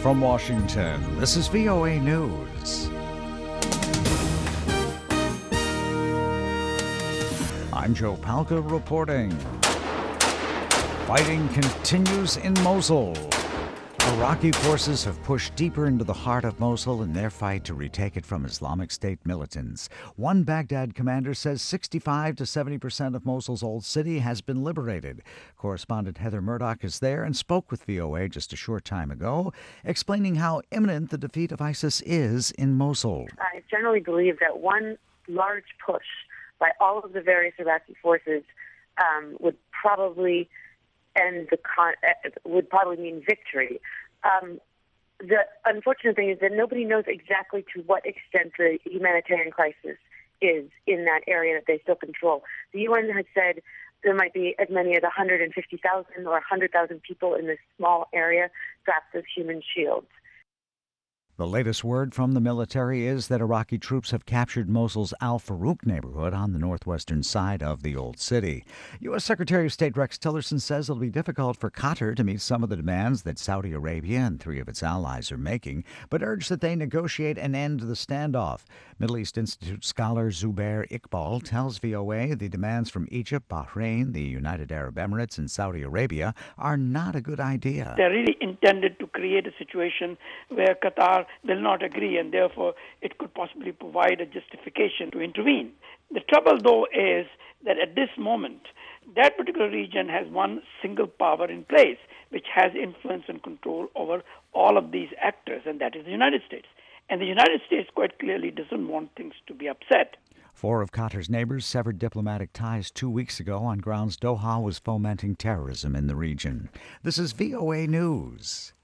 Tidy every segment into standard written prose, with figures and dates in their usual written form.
From Washington, this is VOA News. I'm Joe Palca reporting. Fighting continues in Mosul. Iraqi forces have pushed deeper into the heart of Mosul in their fight to retake it from Islamic State militants. One Baghdad commander says 65 to 70% of Mosul's old city has been liberated. Correspondent Heather Murdoch is there and spoke with VOA just a short time ago, explaining how imminent the defeat of ISIS is in Mosul. I generally believe that one large push by all of the various Iraqi forces would probably mean victory. The unfortunate thing is that nobody knows exactly to what extent the humanitarian crisis is in that area that they still control. The UN has said there might be as many as 150,000 or 100,000 people in this small area trapped as human shields. The latest word from the military is that Iraqi troops have captured Mosul's Al-Farouq neighborhood on the northwestern side of the old city. U.S. Secretary of State Rex Tillerson says it'll be difficult for Qatar to meet some of the demands that Saudi Arabia and three of its allies are making, but urged that they negotiate an end to the standoff. Middle East Institute scholar Zubair Iqbal tells VOA the demands from Egypt, Bahrain, the United Arab Emirates, and Saudi Arabia are not a good idea. They're really intended to create a situation where Qatar will not agree, and therefore it could possibly provide a justification to intervene. The trouble, though, is that at this moment, that particular region has one single power in place, which has influence and control over all of these actors, and that is the United States. And the United States quite clearly doesn't want things to be upset. Four of Qatar's neighbors severed diplomatic ties 2 weeks ago on grounds Doha was fomenting terrorism in the region. This is VOA News.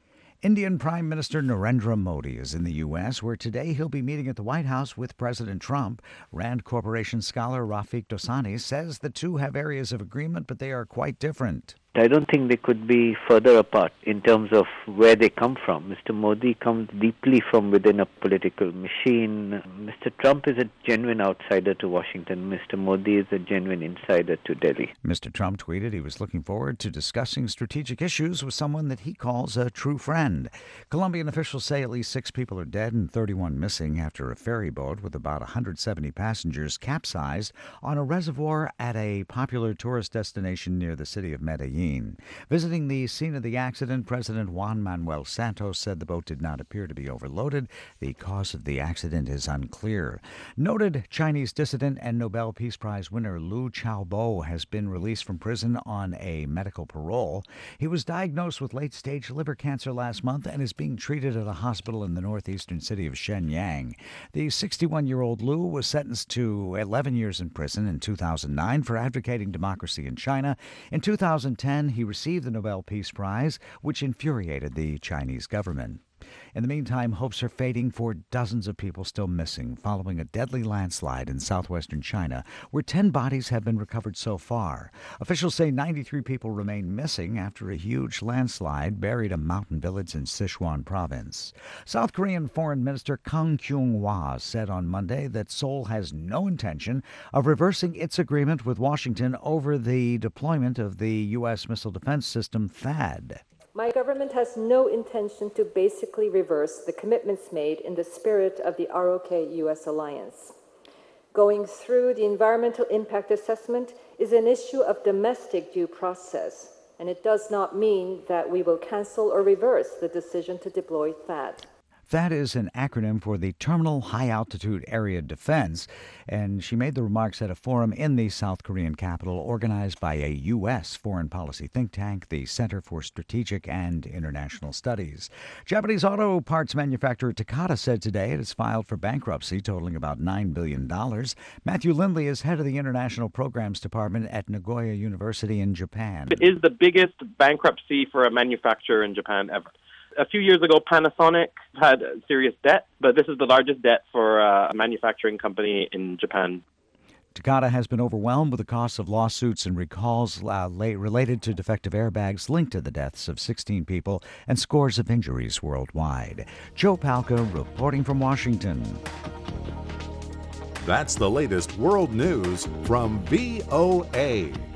Indian Prime Minister Narendra Modi is in the U.S., where today he'll be meeting at the White House with President Trump. Rand Corporation scholar Rafiq Dosani says the two have areas of agreement, but they are quite different. I don't think they could be further apart in terms of where they come from. Mr. Modi comes deeply from within a political machine. Mr. Trump is a genuine outsider to Washington. Mr. Modi is a genuine insider to Delhi. Mr. Trump tweeted he was looking forward to discussing strategic issues with someone that he calls a true friend. Colombian officials say at least 6 people are dead and 31 missing after a ferry boat with about 170 passengers capsized on a reservoir at a popular tourist destination near the city of Medellin. Visiting the scene of the accident, President Juan Manuel Santos said the boat did not appear to be overloaded. The cause of the accident is unclear. Noted Chinese dissident and Nobel Peace Prize winner Liu Xiaobo has been released from prison on a medical parole. He was diagnosed with late-stage liver cancer last month and is being treated at a hospital in the northeastern city of Shenyang. The 61-year-old Liu was sentenced to 11 years in prison in 2009 for advocating democracy in China. In 2010, he received the Nobel Peace Prize, which infuriated the Chinese government. In the meantime, hopes are fading for dozens of people still missing following a deadly landslide in southwestern China, where 10 bodies have been recovered so far. Officials say 93 people remain missing after a huge landslide buried a mountain village in Sichuan province. South Korean Foreign Minister Kang Kyung-hwa said on Monday that Seoul has no intention of reversing its agreement with Washington over the deployment of the U.S. missile defense system THAAD. My government has no intention to basically reverse the commitments made in the spirit of the ROK-US alliance. Going through the environmental impact assessment is an issue of domestic due process, and it does not mean that we will cancel or reverse the decision to deploy THAAD. THAAD is an acronym for the Terminal High Altitude Area Defense, and she made the remarks at a forum in the South Korean capital organized by a U.S. foreign policy think tank, the Center for Strategic and International Studies. Japanese auto parts manufacturer Takata said today it has filed for bankruptcy totaling about $9 billion. Matthew Lindley is head of the International Programs Department at Nagoya University in Japan. It is the biggest bankruptcy for a manufacturer in Japan ever. A few years ago, Panasonic had serious debt, but this is the largest debt for a manufacturing company in Japan. Takata has been overwhelmed with the costs of lawsuits and recalls related to defective airbags linked to the deaths of 16 people and scores of injuries worldwide. Joe Palca reporting from Washington. That's the latest world news from VOA.